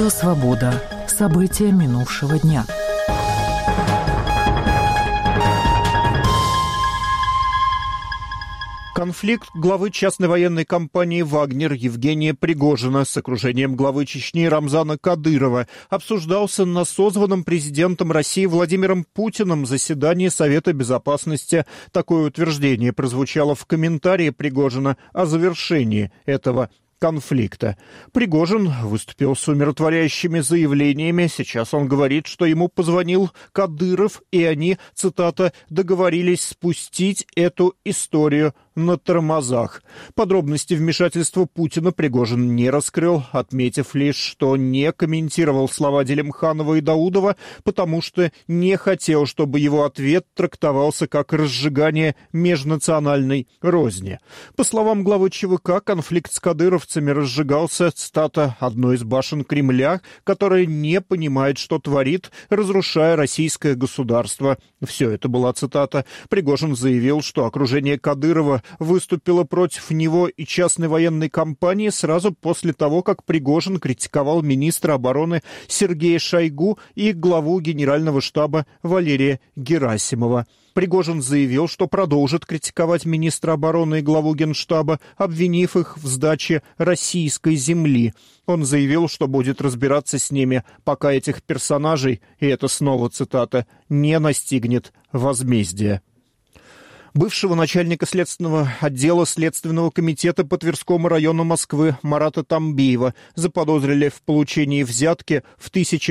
Радио «Свобода». События минувшего дня. Конфликт главы частной военной компании «Вагнер» Евгения Пригожина с окружением главы Чечни Рамзана Кадырова обсуждался на созванном президентом России Владимиром Путиным заседании Совета Безопасности. Такое утверждение прозвучало в комментарии Пригожина о завершении этого конфликта. Пригожин выступил с умиротворяющими заявлениями. Сейчас он говорит, что ему позвонил Кадыров, и они, цитата, «договорились спустить эту историю на тормозах». Подробности вмешательства Путина Пригожин не раскрыл, отметив лишь, что не комментировал слова Делимханова и Даудова, потому что не хотел, чтобы его ответ трактовался как разжигание межнациональной розни. По словам главы ЧВК, конфликт с кадыровцами разжигался, цитата, «одной из башен Кремля, которая не понимает, что творит, разрушая российское государство». Все это была цитата. Пригожин заявил, что окружение Кадырова выступило против него и частной военной компании сразу после того, как Пригожин критиковал министра обороны Сергея Шойгу и главу Генерального штаба Валерия Герасимова. Пригожин заявил, что продолжит критиковать министра обороны и главу Генштаба, обвинив их в сдаче российской земли. Он заявил, что будет разбираться с ними, пока этих персонажей, и это снова цитата, «не настигнет возмездие». Бывшего начальника следственного отдела Следственного комитета по Тверскому району Москвы Марата Тамбиева заподозрили в получении взятки в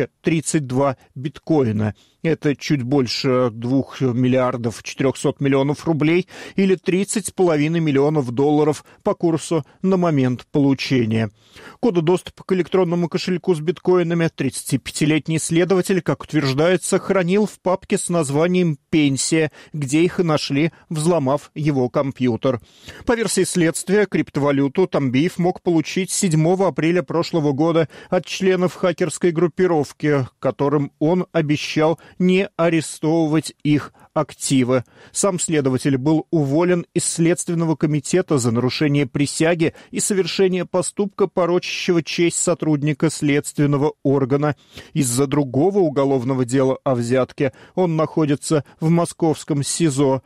1032 биткоина. Это чуть больше 2 миллиардов 400 миллионов рублей или 30,5 миллионов долларов по курсу на момент получения. Коды доступа к электронному кошельку с биткоинами 35-летний следователь, как утверждается, хранил в папке с названием «Пенсия», где их и нашли, взломав его компьютер. По версии следствия, криптовалюту Тамбиев мог получить 7 апреля прошлого года от членов хакерской группировки, которым он обещал не арестовывать их активы. Сам следователь был уволен из Следственного комитета за нарушение присяги и совершение поступка, порочащего честь сотрудника следственного органа. Из-за другого уголовного дела о взятке он находится в московском СИЗО.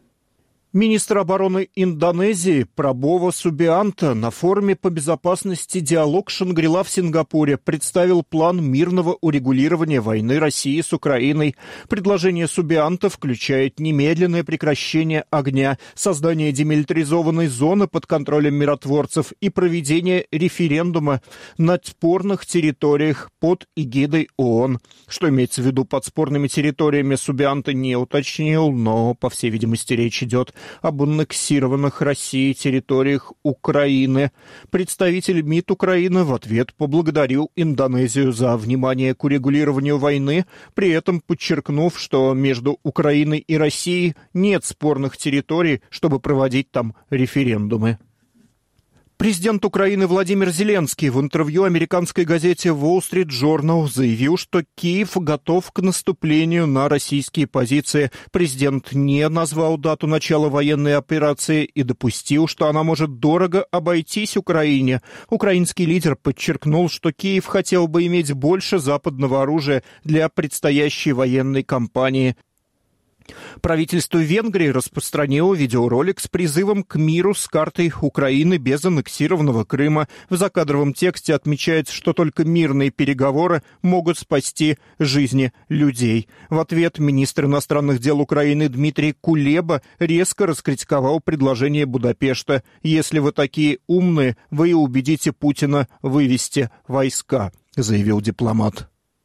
Министр обороны Индонезии Прабово Субианто на форуме по безопасности «Диалог Шангри-Ла» в Сингапуре представил план мирного урегулирования войны России с Украиной. Предложение Субианто включает немедленное прекращение огня, создание демилитаризованной зоны под контролем миротворцев и проведение референдума на спорных территориях под эгидой ООН. Что имеется в виду под спорными территориями, Субианто не уточнил, но, по всей видимости, речь идет об аннексированных Россией территориях Украины. Представитель МИД Украины в ответ поблагодарил Индонезию за внимание к урегулированию войны, при этом подчеркнув, что между Украиной и Россией нет спорных территорий, чтобы проводить там референдумы. Президент Украины Владимир Зеленский в интервью американской газете Wall Street Journal заявил, что Киев готов к наступлению на российские позиции. Президент не назвал дату начала военной операции и допустил, что она может дорого обойтись Украине. Украинский лидер подчеркнул, что Киев хотел бы иметь больше западного оружия для предстоящей военной кампании. Правительство Венгрии распространило видеоролик с призывом к миру с картой Украины без аннексированного Крыма. В закадровом тексте отмечается, что только мирные переговоры могут спасти жизни людей. В ответ министр иностранных дел Украины Дмитрий Кулеба резко раскритиковал предложение Будапешта. «Если вы такие умные, вы и убедите Путина вывести войска», заявил дипломат.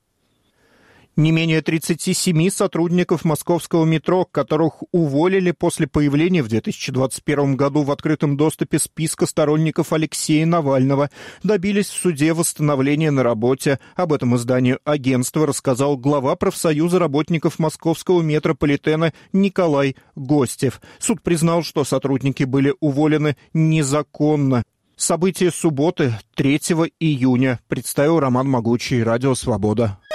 Не менее 37 сотрудников московского метро, которых уволили после появления в 2021 году в открытом доступе списка сторонников Алексея Навального, добились в суде восстановления на работе. Об этом изданию агентства рассказал глава профсоюза работников московского метрополитена Николай Гостев. Суд признал, что сотрудники были уволены незаконно. События субботы, 3 июня, представил Роман Могучий, Радио «Свобода».